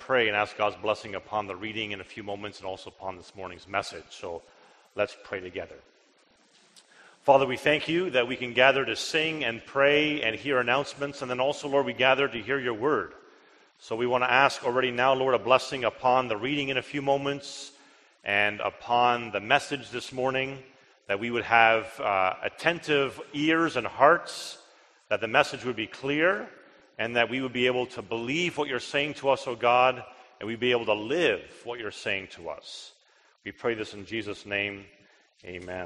pray and ask God's blessing upon the reading in a few moments and also upon this morning's message. So let's pray together. Father, we thank you that we can gather to sing and pray and hear announcements, and then also, Lord, we gather to hear your word. So we want to ask already now, Lord, a blessing upon the reading in a few moments and upon the message this morning, that we would have attentive ears and hearts, that the message would be clear, and that we would be able to believe what you're saying to us, O God, and we'd be able to live what you're saying to us. We pray this in Jesus' name. Amen.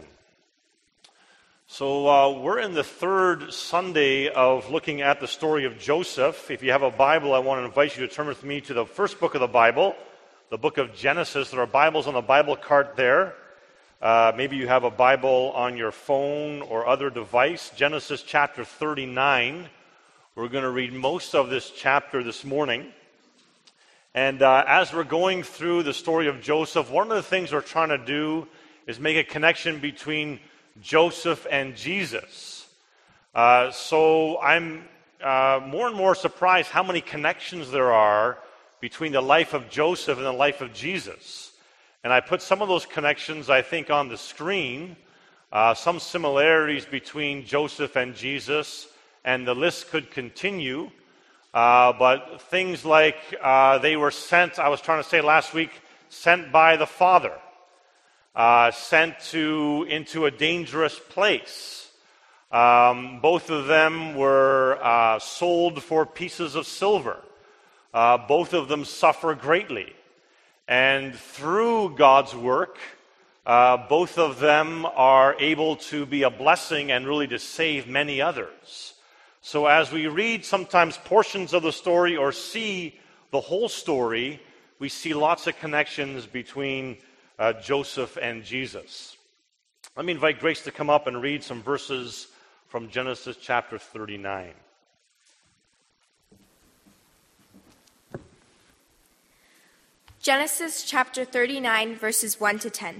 So we're in the third Sunday of looking at the story of Joseph. If you have a Bible, I want to invite you to turn with me to the first book of the Bible, the book of Genesis. There are Bibles on the Bible cart there. Maybe you have a Bible on your phone or other device. Genesis chapter 39. We're going to read most of this chapter this morning. And as we're going through the story of Joseph, one of the things we're trying to do is make a connection between Joseph and Jesus. So I'm more and more surprised how many connections there are between the life of Joseph and the life of Jesus. And I put some of those connections, I think, on the screen, some similarities between Joseph and Jesus, and the list could continue. But things like they were sent, I was trying to say last week, sent by the Father, sent into a dangerous place. Both of them were sold for pieces of silver. Both of them suffer greatly. And through God's work, both of them are able to be a blessing and really to save many others. So as we read sometimes portions of the story or see the whole story, we see lots of connections between Joseph and Jesus. Let me invite Grace to come up and read some verses from Genesis chapter 39. Genesis chapter 39, verses 1 to 10.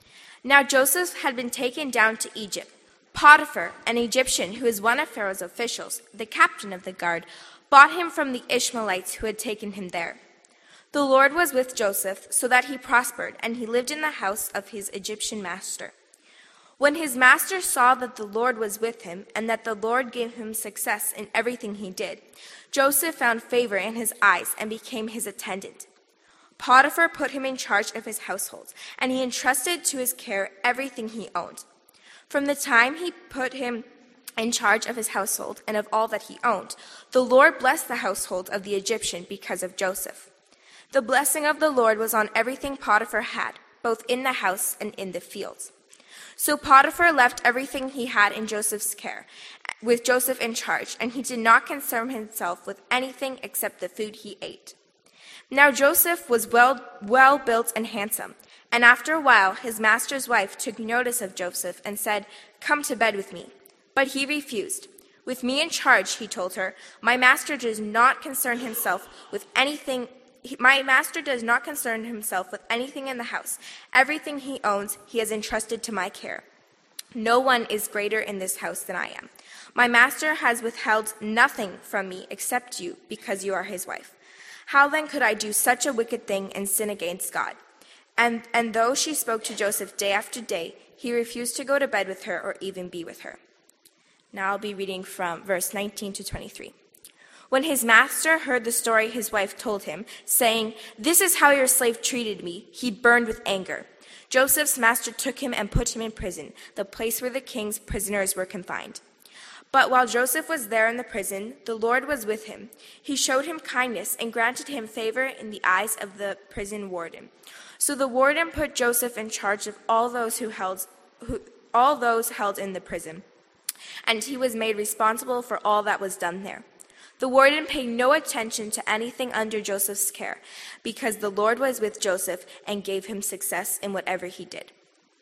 Now Joseph had been taken down to Egypt. Potiphar, an Egyptian who is one of Pharaoh's officials, the captain of the guard, bought him from the Ishmaelites who had taken him there. The Lord was with Joseph, so that he prospered, and he lived in the house of his Egyptian master. When his master saw that the Lord was with him, and that the Lord gave him success in everything he did, Joseph found favor in his eyes and became his attendant. Potiphar put him in charge of his household, and he entrusted to his care everything he owned. From the time he put him in charge of his household and of all that he owned, the Lord blessed the household of the Egyptian because of Joseph. The blessing of the Lord was on everything Potiphar had, both in the house and in the fields. So Potiphar left everything he had in Joseph's care, with Joseph in charge, and he did not concern himself with anything except the food he ate. Now Joseph was well built and handsome, and after a while his master's wife took notice of Joseph and said, "Come to bed with me." But he refused. "With me in charge," he told her, "my master does not concern himself with anything. My master does not concern himself with anything in the house. Everything he owns he has entrusted to my care. No one is greater in this house than I am. My master has withheld nothing from me except you, because you are his wife. How then could I do such a wicked thing and sin against God?" And though she spoke to Joseph day after day, he refused to go to bed with her or even be with her. Now I'll be reading from verse 19 to 23. When his master heard the story his wife told him, saying, "This is how your slave treated me," he burned with anger. Joseph's master took him and put him in prison, the place where the king's prisoners were confined. But while Joseph was there in the prison, the Lord was with him. He showed him kindness and granted him favor in the eyes of the prison warden. So the warden put Joseph in charge of all those held in the prison, and he was made responsible for all that was done there. The warden paid no attention to anything under Joseph's care, because the Lord was with Joseph and gave him success in whatever he did.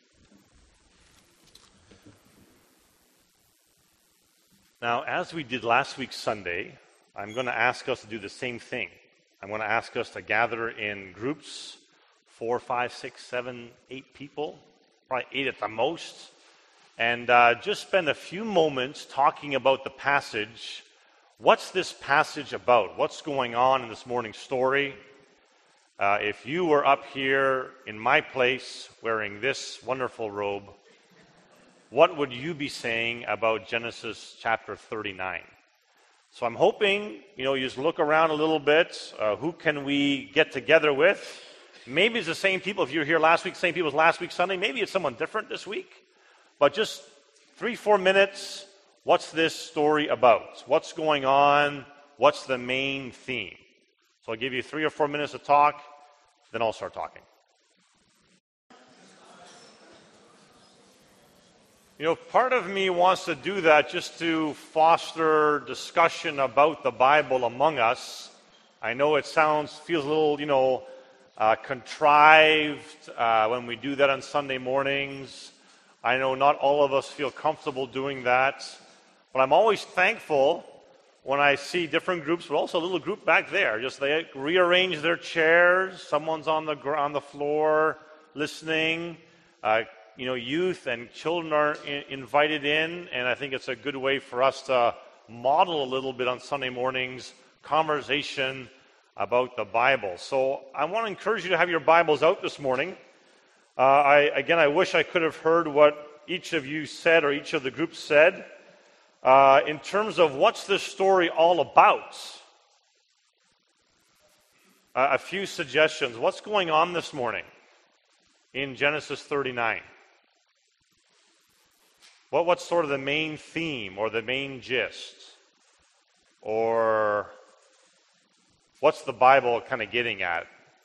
Now, as we did last week Sunday, I'm going to ask us to do the same thing. I'm going to ask us to gather in groups, 4, 5, 6, 7, 8 people, probably 8 at the most, and just spend a few moments talking about the passage. What's this passage about? What's going on in this morning's story? If you were up here in my place wearing this wonderful robe, what would you be saying about Genesis chapter 39? So I'm hoping, you just look around a little bit. Who can we get together with? Maybe it's the same people. If you were here last week, same people as last week Sunday. Maybe it's someone different this week. But just 3-4 minutes, what's this story about? What's going on? What's the main theme? So I'll give you 3 or 4 minutes to talk, then I'll start talking. Part of me wants to do that just to foster discussion about the Bible among us. I know it feels a little, contrived when we do that on Sunday mornings. I know not all of us feel comfortable doing that, but I'm always thankful when I see different groups, but also a little group back there. Just they rearrange their chairs. Someone's on the floor listening. Youth and children are invited in, and I think it's a good way for us to model a little bit on Sunday mornings, conversation about the Bible. So I want to encourage you to have your Bibles out this morning. I wish I could have heard what each of you said or each of the groups said in terms of what's this story all about. A few suggestions. What's going on this morning in Genesis 39? What's sort of the main theme or the main gist? Or what's the Bible kind of getting at?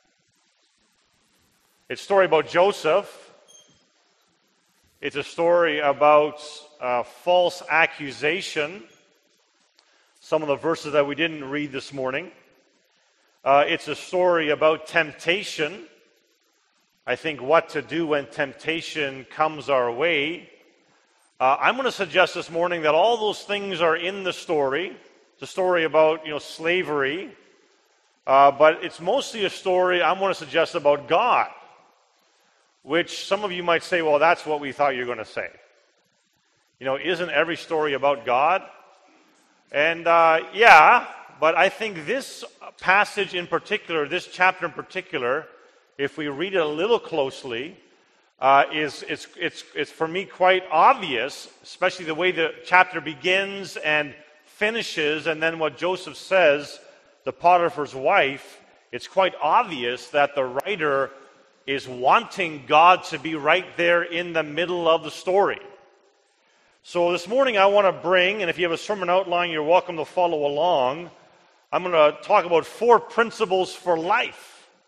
It's a story about Joseph. It's a story about false accusation. Some of the verses that we didn't read this morning. It's a story about temptation. I think what to do when temptation comes our way. I'm going to suggest this morning that all those things are in the story. It's a story about, slavery. But it's mostly a story, I'm going to suggest, about God. Which some of you might say, well, that's what we thought you were going to say. Isn't every story about God? And yeah, but I think this passage in particular, this chapter in particular, if we read it a little closely, it's for me quite obvious, especially the way the chapter begins and finishes, and then what Joseph says to Potiphar's wife. It's quite obvious that the writer is wanting God to be right there in the middle of the story. So this morning I want to bring, and if you have a sermon outline, you're welcome to follow along. I'm going to talk about 4 principles for life.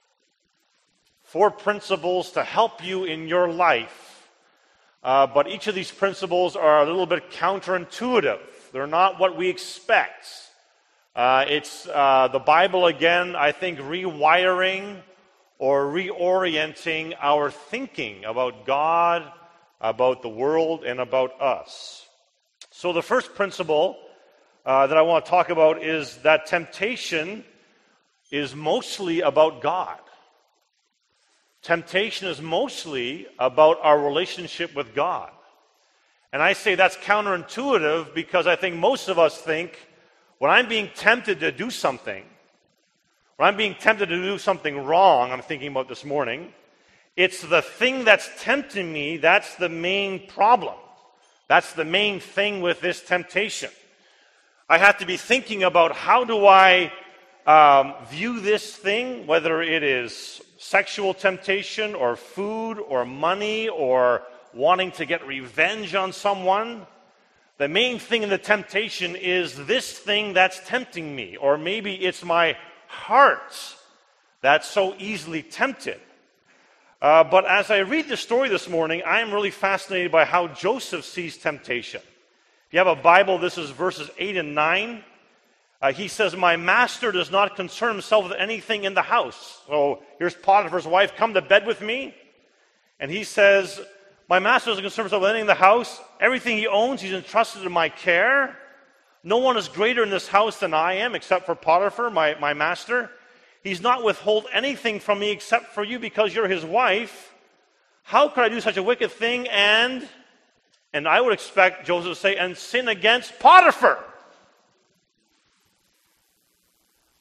4 principles to help you in your life. But each of these principles are a little bit counterintuitive. They're not what we expect. It's the Bible, again, I think, rewiring or reorienting our thinking about God, about the world, and about us. So the first principle that I want to talk about is that temptation is mostly about God. Temptation is mostly about our relationship with God. And I say that's counterintuitive because I think most of us think when I'm being tempted to do something, when I'm being tempted to do something wrong, I'm thinking about this morning, it's the thing that's tempting me, that's the main problem. That's the main thing with this temptation. I have to be thinking about how do I view this thing, whether it is sexual temptation or food or money or wanting to get revenge on someone. The main thing in the temptation is this thing that's tempting me, or maybe it's my heart that's so easily tempted. But as I read the story this morning, I am really fascinated by how Joseph sees temptation. If you have a Bible, this is verses 8 and 9. He says, my master does not concern himself with anything in the house. So here's Potiphar's wife, come to bed with me. And he says, my master doesn't concern himself with anything in the house. Everything he owns, he's entrusted to my care. No one is greater in this house than I am, except for Potiphar, my master. He's not withhold anything from me except for you because you're his wife. How could I do such a wicked thing and I would expect Joseph to say, and sin against Potiphar?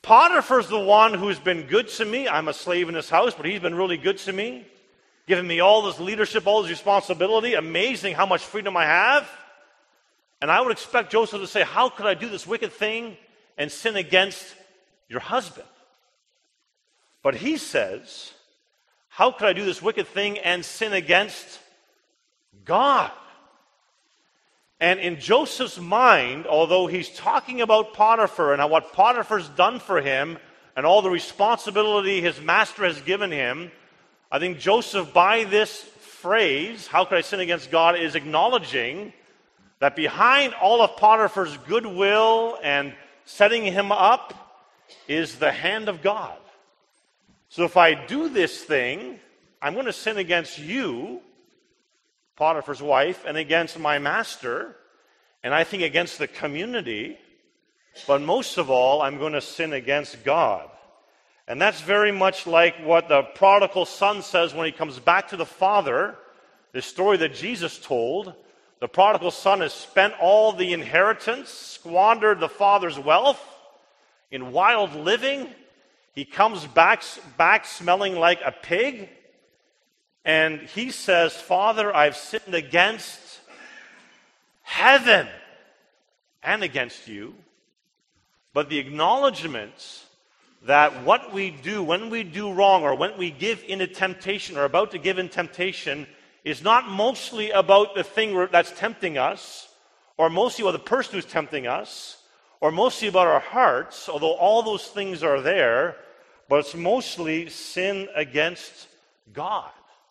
Potiphar's the one who's been good to me. I'm a slave in his house, but he's been really good to me, giving me all this leadership, all this responsibility. Amazing how much freedom I have. And I would expect Joseph to say, how could I do this wicked thing and sin against your husband? But he says, how could I do this wicked thing and sin against God? And in Joseph's mind, although he's talking about Potiphar and what Potiphar's done for him and all the responsibility his master has given him, I think Joseph, by this phrase, how could I sin against God, is acknowledging that behind all of Potiphar's goodwill and setting him up is the hand of God. So if I do this thing, I'm going to sin against you, Potiphar's wife, and against my master, and I think against the community, but most of all, I'm going to sin against God. And that's very much like what the prodigal son says when he comes back to the father, the story that Jesus told. The prodigal son has spent all the inheritance, squandered the father's wealth in wild living. He comes back smelling like a pig. And he says, Father, I've sinned against heaven and against you. But the acknowledgement that what we do when we do wrong or when we give into temptation or about to give in temptation is not mostly about the thing that's tempting us, or mostly about the person who's tempting us, or mostly about our hearts, although all those things are there, but it's mostly sin against God.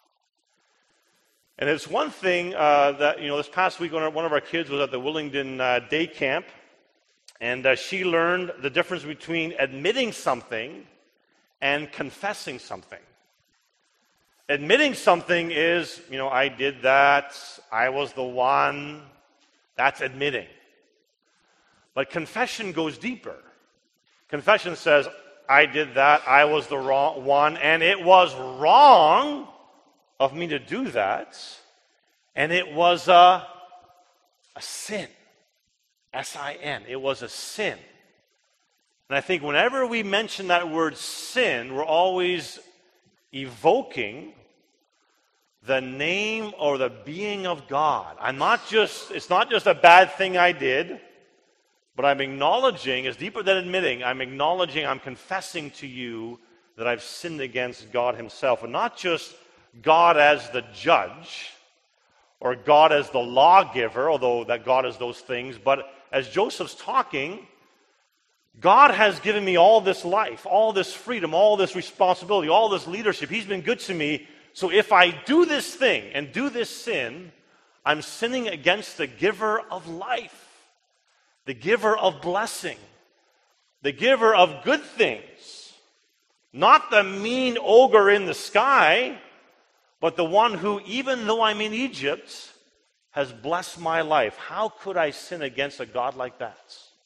And it's one thing that, this past week, one of our kids was at the Willingdon day camp, and she learned the difference between admitting something and confessing something. Admitting something is, I did that, I was the one. That's admitting. But confession goes deeper. Confession says, I did that, I was the wrong one, and it was wrong of me to do that, and it was a sin. S-I-N. It was a sin. And I think whenever we mention that word sin, we're always evoking the name or the being of God. It's not just a bad thing I did, but I'm acknowledging, it's deeper than admitting, I'm acknowledging, I'm confessing to you that I've sinned against God himself. And not just God as the judge, or God as the lawgiver, although that God is those things, but as Joseph's talking, God has given me all this life, all this freedom, all this responsibility, all this leadership. He's been good to me. So if I do this thing and do this sin, I'm sinning against the giver of life, the giver of blessing, the giver of good things. Not the mean ogre in the sky, but the one who, even though I'm in Egypt, has blessed my life. How could I sin against a God like that?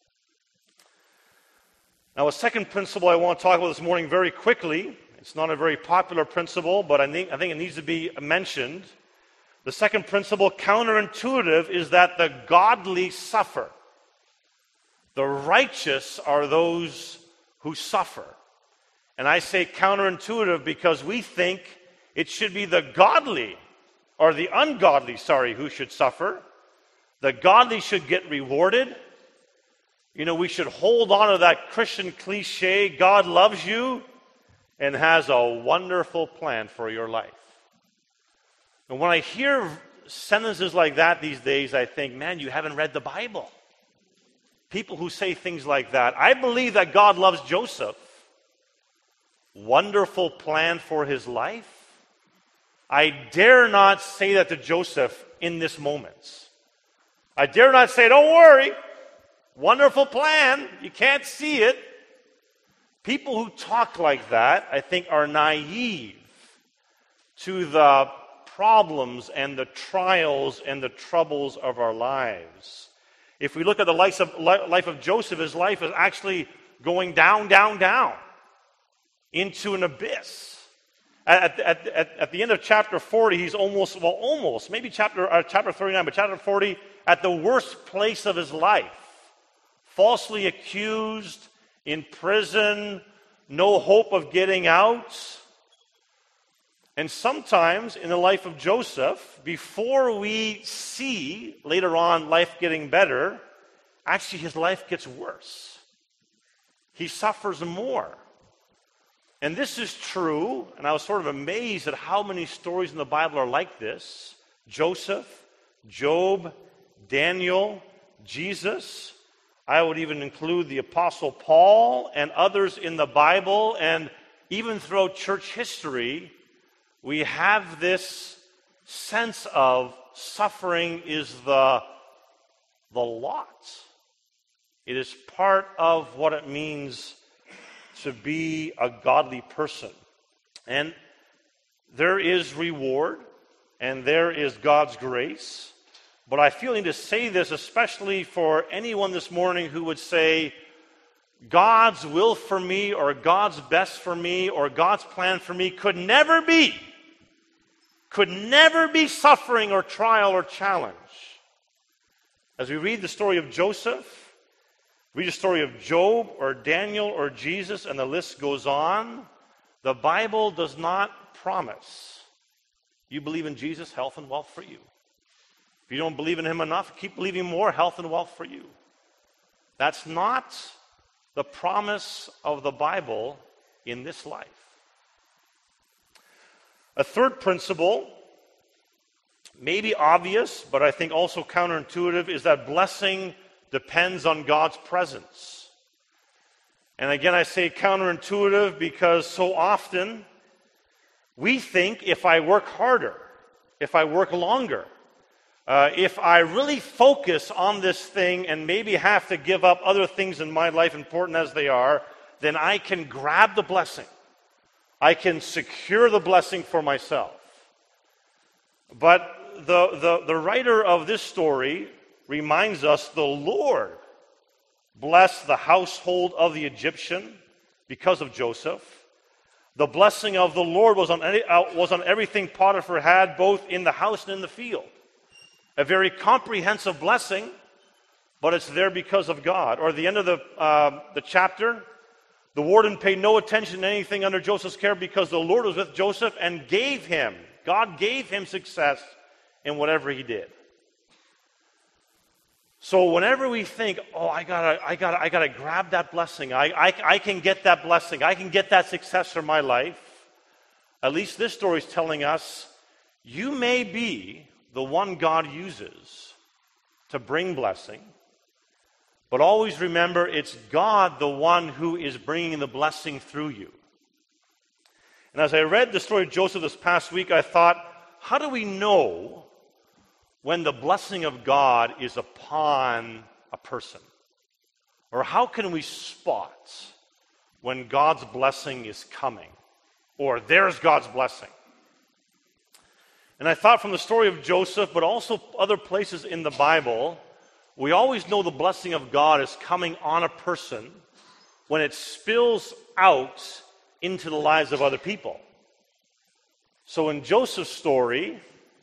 Now, a second principle I want to talk about this morning very quickly. It's not a very popular principle, but I think it needs to be mentioned. The second principle, counterintuitive, is that the godly suffer. The righteous are those who suffer. And I say counterintuitive because we think it should be the godly, or the ungodly, who should suffer. The godly should get rewarded. We should hold on to that Christian cliche, God loves you and has a wonderful plan for your life. And when I hear sentences like that these days, I think, man, you haven't read the Bible. People who say things like that. I believe that God loves Joseph. Wonderful plan for his life. I dare not say that to Joseph in this moment. I dare not say, don't worry, wonderful plan, you can't see it. People who talk like that, I think, are naive to the problems and the trials and the troubles of our lives. If we look at the life of Joseph, his life is actually going down, down, down into an abyss. At the end of chapter 40, he's almost, maybe chapter 39, but chapter 40, at the worst place of his life. Falsely accused, in prison, no hope of getting out. And sometimes in the life of Joseph, before we see later on life getting better, actually his life gets worse. He suffers more. And this is true, and I was sort of amazed at how many stories in the Bible are like this. Joseph, Job, Daniel, Jesus. I would even include the Apostle Paul and others in the Bible, and even throughout church history, we have this sense of suffering is the lot. It is part of what it means to be a godly person. And there is reward, and there is God's grace. But I feel I need to say this, especially for anyone this morning who would say, God's will for me, or God's best for me, or God's plan for me could never be suffering or trial or challenge. As we read the story of Joseph, read the story of Job or Daniel or Jesus, and the list goes on, the Bible does not promise you believe in Jesus, health and wealth for you. If you don't believe in him enough, keep believing more, health and wealth for you. That's not the promise of the Bible in this life. A third principle, maybe obvious, but I think also counterintuitive, is that blessing depends on God's presence. And again, I say counterintuitive because so often we think if I work harder, if I work longer, if I really focus on this thing and maybe have to give up other things in my life, important as they are, then I can grab the blessing. I can secure the blessing for myself. But the writer of this story reminds us the Lord blessed the household of the Egyptian because of Joseph. The blessing of the Lord was on everything Potiphar had, both in the house and in the field. A very comprehensive blessing, but it's there because of God. Or at the end of the chapter, the warden paid no attention to anything under Joseph's care because the Lord was with Joseph and God gave him success in whatever he did. So whenever we think, I gotta grab that blessing, I can get that blessing, I can get that success for my life, at least this story is telling us, you may be the one God uses to bring blessing, but always remember it's God the one who is bringing the blessing through you. And as I read the story of Joseph this past week, I thought, how do we know when the blessing of God is upon a person? Or how can we spot when God's blessing is coming? Or there's God's blessing? And I thought from the story of Joseph, but also other places in the Bible, we always know the blessing of God is coming on a person when it spills out into the lives of other people. So in Joseph's story,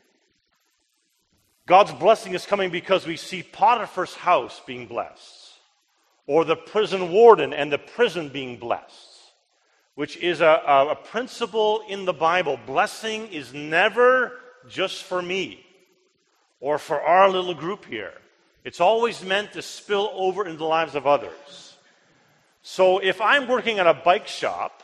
God's blessing is coming because we see Potiphar's house being blessed, or the prison warden and the prison being blessed, which is a principle in the Bible. Blessing is never just for me or for our little group here. It's always meant to spill over into the lives of others. So if I'm working at a bike shop,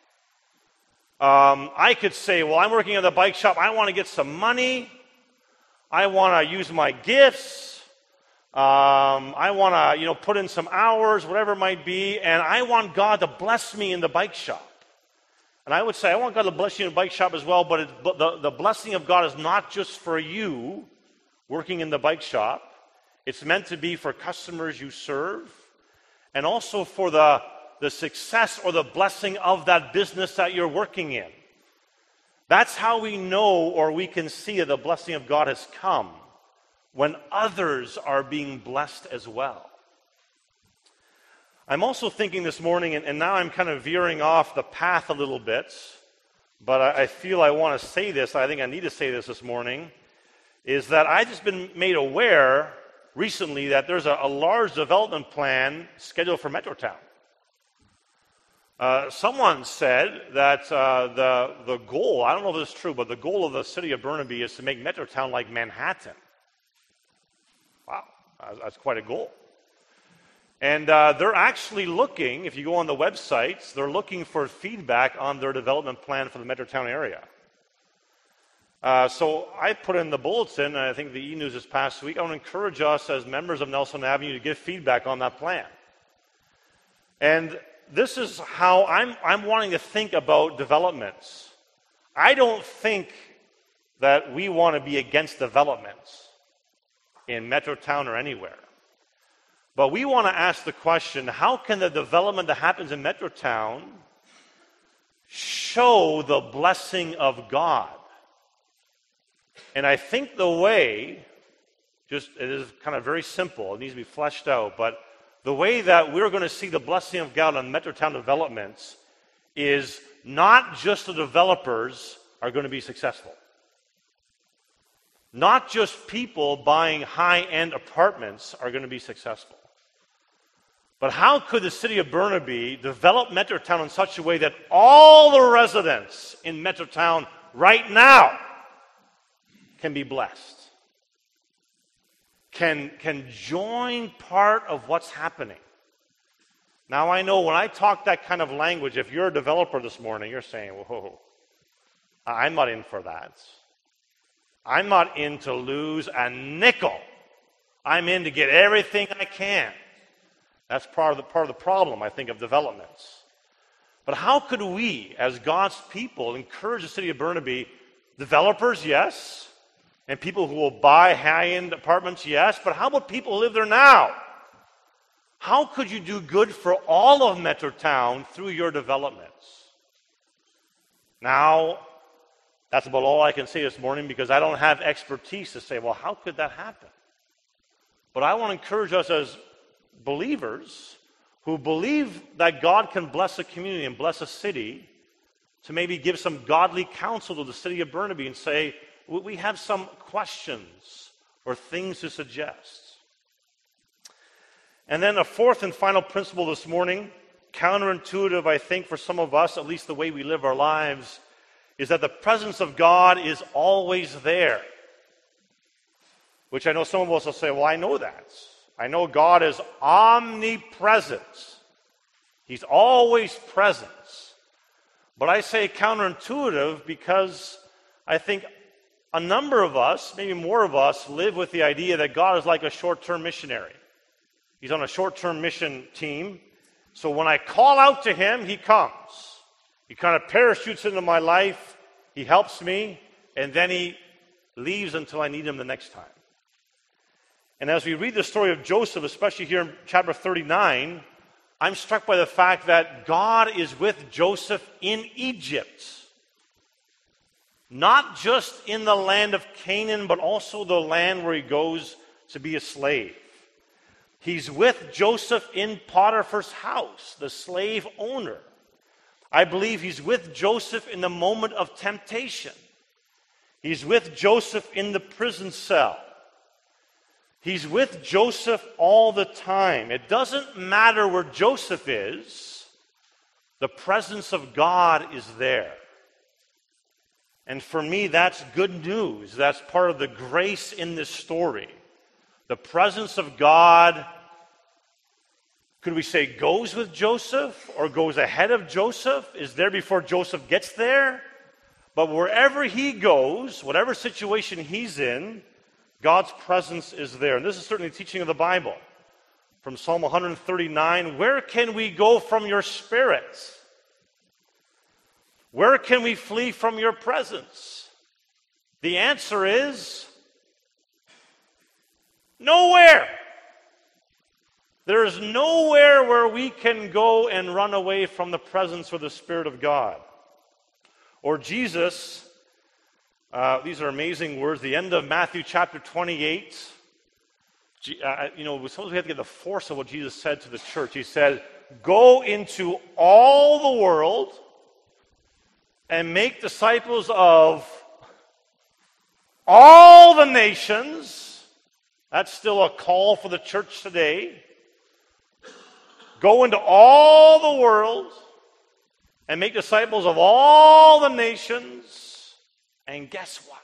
I could say, well, I'm working at a bike shop, I want to get some money, I want to use my gifts, I want to, put in some hours, whatever it might be, and I want God to bless me in the bike shop. And I would say, I want God to bless you in the bike shop as well, but the blessing of God is not just for you working in the bike shop. It's meant to be for customers you serve, and also for the success or the blessing of that business that you're working in. That's how we know, or we can see that the blessing of God has come, when others are being blessed as well. I'm also thinking this morning, and now I'm kind of veering off the path a little bit, but I feel I want to say this, I think I need to say this morning, is that I've just been made aware recently that there's a large development plan scheduled for Metrotown. Someone said that the goal, I don't know if this is true, but the goal of the city of Burnaby is to make Metrotown like Manhattan. Wow, that's quite a goal. And they're actually looking, if you go on the websites, they're looking for feedback on their development plan for the Metrotown area. So I put in the bulletin, and I think the e-news this past week, I want to encourage us as members of Nelson Avenue to give feedback on that plan. And this is how I'm wanting to think about developments. I don't think that we want to be against developments in Metrotown or anywhere. But we want to ask the question, how can the development that happens in Metrotown show the blessing of God? And I think the way, it is kind of very simple, it needs to be fleshed out, but the way that we're going to see the blessing of God on Metrotown developments is not just the developers are going to be successful. Not just people buying high-end apartments are going to be successful. But how could the city of Burnaby develop Metrotown in such a way that all the residents in Metrotown right now can be blessed? Can join part of what's happening. Now I know when I talk that kind of language, if you're a developer this morning, you're saying, whoa, I'm not in for that. I'm not in to lose a nickel. I'm in to get everything I can. That's part of the problem, I think, of developments. But how could we, as God's people, encourage the city of Burnaby? Developers, yes. And people who will buy high-end apartments, yes. But how about people who live there now? How could you do good for all of Metrotown through your developments? Now, that's about all I can say this morning because I don't have expertise to say, well, how could that happen? But I want to encourage us as believers who believe that God can bless a community and bless a city to maybe give some godly counsel to the city of Burnaby and say, we have some questions or things to suggest. And then a fourth and final principle this morning, counterintuitive, I think, for some of us, at least the way we live our lives, is that the presence of God is always there. Which I know some of us will say, well, I know that. I know God is omnipresent. He's always present. But I say counterintuitive because I think a number of us, maybe more of us, live with the idea that God is like a short-term missionary. He's on a short-term mission team. So when I call out to him, he comes. He kind of parachutes into my life. He helps me. And then he leaves until I need him the next time. And as we read the story of Joseph, especially here in chapter 39, I'm struck by the fact that God is with Joseph in Egypt. Not just in the land of Canaan, but also the land where he goes to be a slave. He's with Joseph in Potiphar's house, the slave owner. I believe he's with Joseph in the moment of temptation. He's with Joseph in the prison cell. He's with Joseph all the time. It doesn't matter where Joseph is, the presence of God is there. And for me, that's good news. That's part of the grace in this story. The presence of God, could we say, goes with Joseph or goes ahead of Joseph, is there before Joseph gets there. But wherever he goes, whatever situation he's in, God's presence is there. And this is certainly teaching of the Bible. From Psalm 139, where can we go from your spirit? Where can we flee from your presence? The answer is nowhere. There is nowhere where we can go and run away from the presence or the Spirit of God. Or Jesus, these are amazing words, the end of Matthew chapter 28. Suppose we have to get the force of what Jesus said to the church. He said, go into all the world and make disciples of all the nations. That's still a call for the church today. Go into all the world and make disciples of all the nations. And guess what?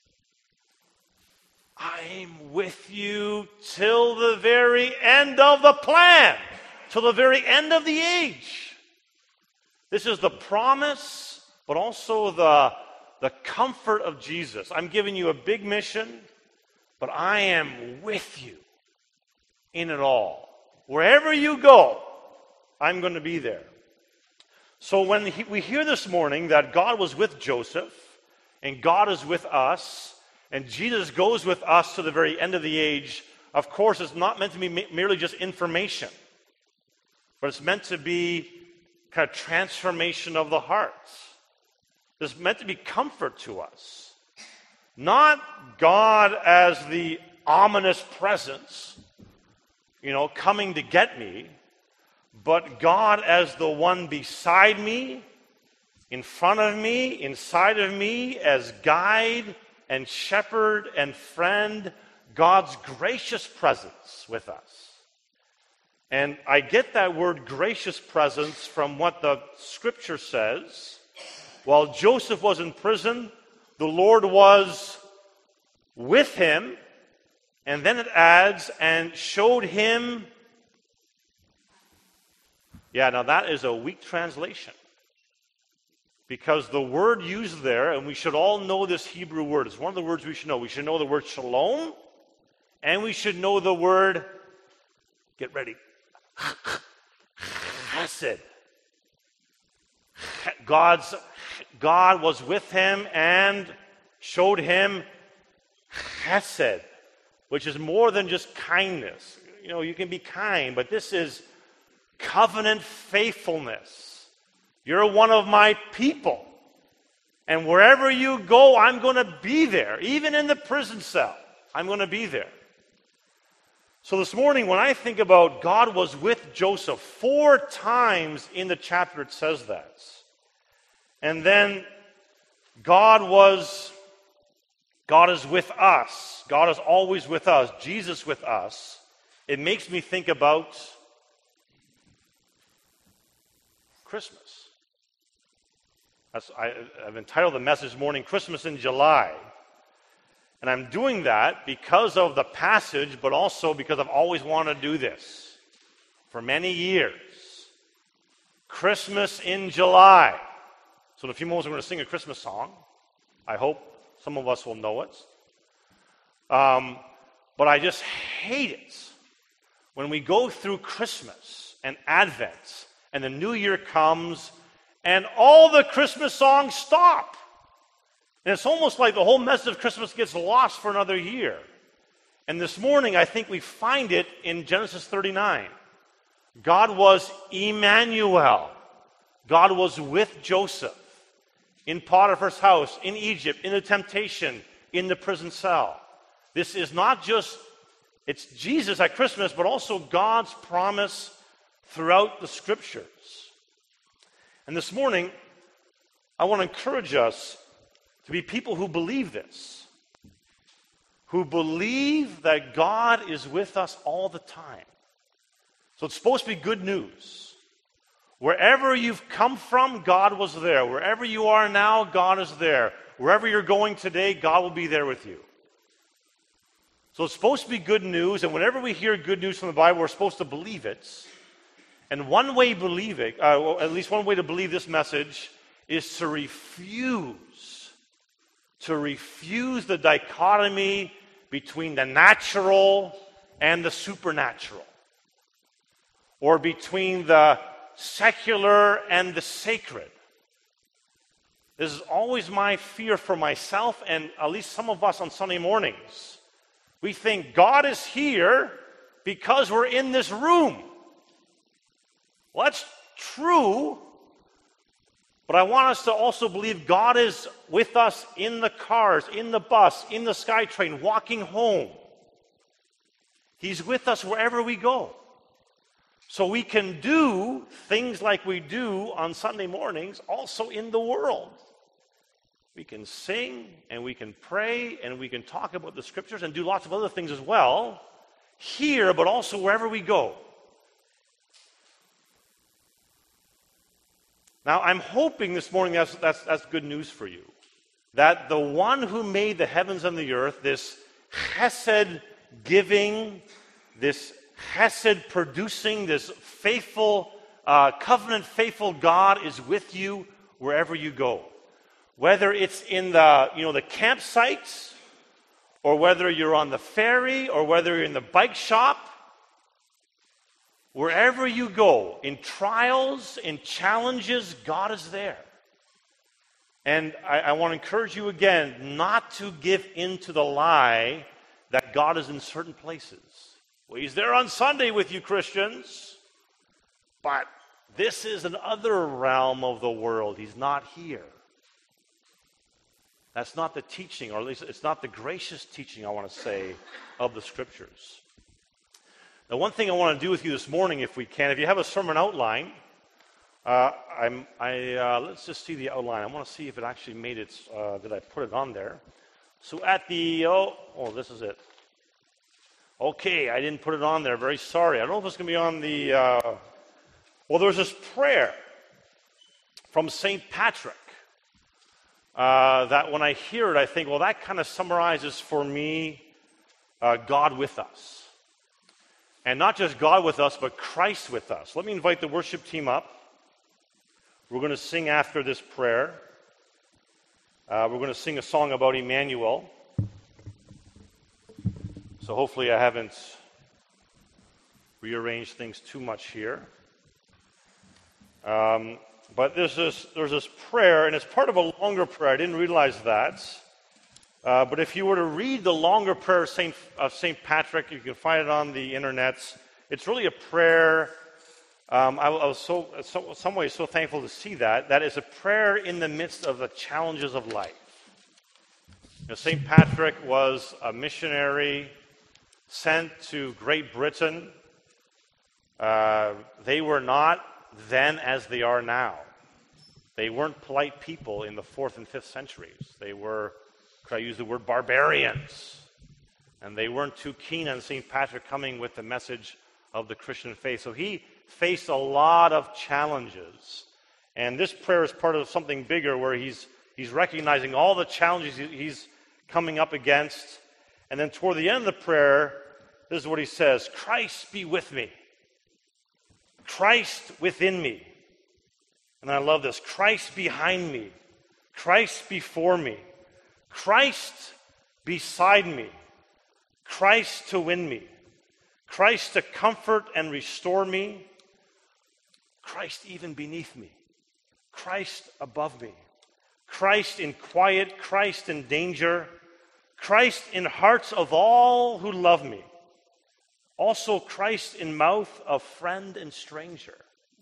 I'm with you till the very end of the plan, till the very end of the age. This is the promise, but also the comfort of Jesus. I'm giving you a big mission, but I am with you in it all. Wherever you go, I'm going to be there. So when we hear this morning that God was with Joseph, and God is with us, and Jesus goes with us to the very end of the age, of course, it's not meant to be merely just information, but it's meant to be kind of transformation of the heart. It's meant to be comfort to us. Not God as the ominous presence, coming to get me, but God as the one beside me, in front of me, inside of me, as guide and shepherd and friend, God's gracious presence with us. And I get that word gracious presence from what the scripture says. While Joseph was in prison, the Lord was with him, and then it adds, and showed him. Yeah, now that is a weak translation. Because the word used there, and we should all know this Hebrew word. It's one of the words we should know. We should know the word shalom, and we should know the word, get ready, chesed. God was with him and showed him chesed, which is more than just kindness. You can be kind, but this is covenant faithfulness. You're one of my people. And wherever you go, I'm going to be there. Even in the prison cell, I'm going to be there. So this morning, when I think about God was with Joseph, 4 times in the chapter it says that. And then God is with us. God is always with us. Jesus with us. It makes me think about Christmas. I've entitled the message this morning, Christmas in July. And I'm doing that because of the passage, but also because I've always wanted to do this for many years. Christmas in July. So in a few moments, we're going to sing a Christmas song. I hope some of us will know it. But I just hate it when we go through Christmas and Advent, and the New Year comes, and all the Christmas songs stop. And it's almost like the whole message of Christmas gets lost for another year. And this morning, I think we find it in Genesis 39. God was Emmanuel. God was with Joseph in Potiphar's house, in Egypt, in the temptation, in the prison cell. This is not just, it's Jesus at Christmas, but also God's promise throughout the Scriptures. And this morning, I want to encourage us to be people who believe this, who believe that God is with us all the time. So it's supposed to be good news. Wherever you've come from, God was there. Wherever you are now, God is there. Wherever you're going today, God will be there with you. So it's supposed to be good news, and whenever we hear good news from the Bible, we're supposed to believe it. And one way at least one way to believe this message is to refuse the dichotomy between the natural and the supernatural, or between the secular and the sacred. This is always my fear for myself, and at least some of us on Sunday mornings. We think God is here because we're in this room. Well, that's true, but I want us to also believe God is with us in the cars, in the bus, in the SkyTrain, walking home. He's with us wherever we go. So we can do things like we do on Sunday mornings also in the world. We can sing, and we can pray, and we can talk about the Scriptures and do lots of other things as well, here, but also wherever we go. Now, I'm hoping this morning that's good news for you. That the one who made the heavens and the earth, this chesed giving, this chesed producing, this faithful, covenant faithful God is with you wherever you go. Whether it's in the campsites, or whether you're on the ferry, or whether you're in the bike shop, wherever you go, in trials, in challenges, God is there. And I want to encourage you again not to give in to the lie that God is in certain places. Well, he's there on Sunday with you, Christians, but this is another realm of the world. He's not here. That's not the teaching, or at least it's not the gracious teaching, I want to say, of the Scriptures. Now, one thing I want to do with you this morning, if we can, if you have a sermon outline, let's just see the outline. I want to see if it actually made it. Did I put it on there? So at the this is it. Okay, I didn't put it on there. Very sorry. I don't know if it's going to be on the. There's this prayer from St. Patrick that when I hear it, I think, well, that kind of summarizes for me God with us. And not just God with us, but Christ with us. Let me invite the worship team up. We're going to sing after this prayer. We're going to sing a song about Emmanuel. So hopefully I haven't rearranged things too much here. But there's this prayer, and it's part of a longer prayer. I didn't realize that. But if you were to read the longer prayer of St. Patrick, you can find it on the internet. It's really a prayer. I was in some ways so thankful to see that. That is a prayer in the midst of the challenges of life. St. Patrick was a missionary sent to Great Britain. They were not then as they are now. They weren't polite people in the 4th and 5th centuries. They were, could I use the word, barbarians. And they weren't too keen on St. Patrick coming with the message of the Christian faith. So he faced a lot of challenges. And this prayer is part of something bigger where he's recognizing all the challenges he's coming up against. And then toward the end of the prayer, this is what he says: Christ be with me. Christ within me. And I love this. Christ behind me. Christ before me. Christ beside me. Christ to win me. Christ to comfort and restore me. Christ even beneath me. Christ above me. Christ in quiet. Christ in danger. Christ in hearts of all who love me. Also Christ in mouth of friend and stranger.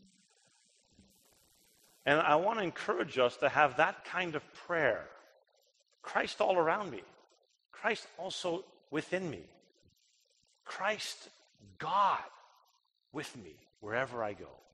And I want to encourage us to have that kind of prayer. Christ all around me. Christ also within me. Christ, God, with me wherever I go.